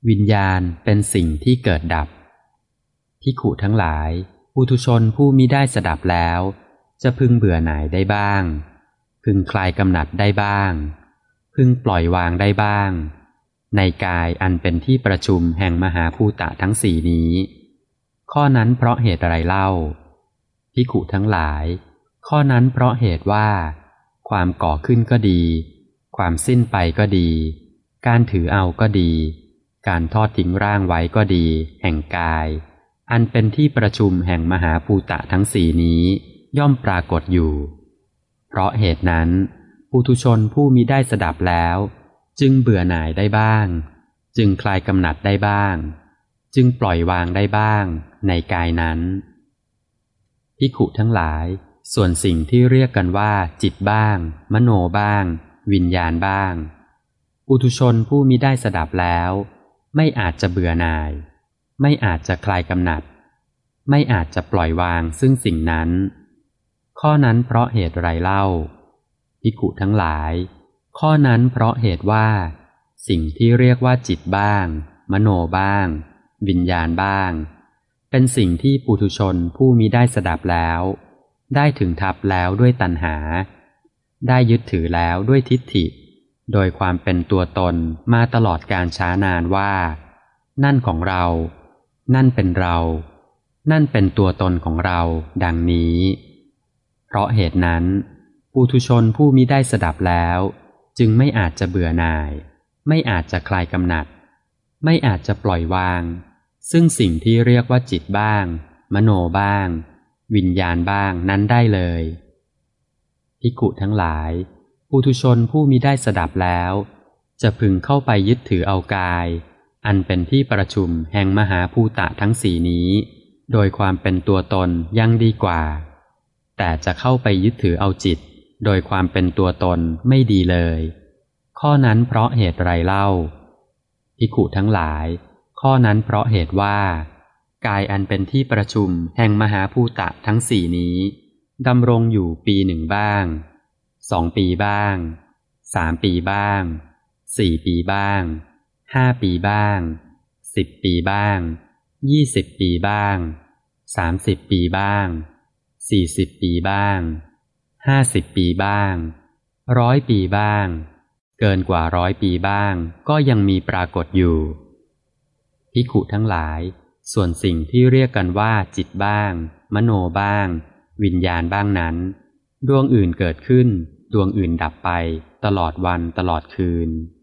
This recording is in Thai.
วิญญาณเป็นสิ่งที่เกิดดับภิกขุทั้งหลายปุถุชนผู้มิได้สดับแล้วจะพึงเบื่อหน่ายได้บ้างพึงคลายกำหนัดได้บ้างพึงปล่อยวางได้บ้างในกายอันเป็นที่ประชุมแห่งมหาภูตะทั้งสี่นี้ข้อนั้นเพราะเหตุอะไรเล่าภิกขุทั้งหลายข้อนั้นเพราะเหตุว่าความก่อขึ้นก็ดีความสิ้นไปก็ดีการถือเอาก็ดีการทอดทิ้งร่างไว้ก็ดีแห่งกายอันเป็นที่ประชุมแห่งมหาภูตะทั้งสี่นี้ย่อมปรากฏอยู่เพราะเหตุนั้นปุถุชนผู้มิได้สดับแล้วจึงเบื่อหน่ายได้บ้างจึงคลายกำหนัดได้บ้างจึงปล่อยวางได้บ้างในกายนั้นภิกขุทั้งหลายส่วนสิ่งที่เรียกกันว่าจิตบ้างมโนบ้างวิญญาณบ้างปุถุชนผู้มิได้สดับแล้วไม่อาจจะเบื่อหน่ายไม่อาจจะคลายกำหนัดไม่อาจจะปล่อยวางซึ่งสิ่งนั้นข้อนั้นเพราะเหตุไรเล่าภิกขุทั้งหลายข้อนั้นเพราะเหตุว่าสิ่งที่เรียกว่าจิตบ้างมโนบ้างวิญญาณบ้างเป็นสิ่งที่ปุถุชนผู้มิได้สดับแล้วได้ถึงทับแล้วด้วยตัณหาได้ยึดถือแล้วด้วยทิฏฐิโดยความเป็นตัวตนมาตลอดกาลช้านานว่านั่นของเรานั่นเป็นเรานั่นเป็นตัวตนของเราดังนี้เพราะเหตุนั้นปุถุชนผู้มิได้สดับแล้วจึงไม่อาจจะเบื่อหน่ายไม่อาจจะคลายกำหนัดไม่อาจจะปล่อยวางซึ่งสิ่งที่เรียกว่าจิตบ้างมโนบ้างวิญญาณบ้างนั้นได้เลยภิกขุทั้งหลายปุถุชนผู้มิได้สดับแล้วจะพึงเข้าไปยึดถือเอากายอันเป็นที่ประชุมแห่งมหาภูตะทั้งสี่นี้โดยความเป็นตัวตนยังดีกว่าแต่จะเข้าไปยึดถือเอาจิตโดยความเป็นตัวตนไม่ดีเลยข้อนั้นเพราะเหตุไรเล่าภิกขุทั้งหลายข้อนั้นเพราะเหตุว่ากายอันเป็นที่ประชุมแห่งมหาภูตะทั้งสี่นี้ดำรงอยู่ปีหนึ่งบ้าง2 ปีบ้าง3 ปีบ้าง4 ปีบ้าง5 ปีบ้าง10 ปีบ้าง20 ปีบ้าง30 ปีบ้าง40 ปีบ้าง50 ปีบ้าง100 ปีบ้างเกินกว่า100 ปีบ้างก็ยังมีปรากฏอยู่ภิกขุทั้งหลายส่วนสิ่งที่เรียกกันว่าจิตบ้างมโนบ้างวิญญาณบ้างนั้นดวงอื่นเกิดขึ้นดวงอื่นดับไปตลอดวันตลอดคืน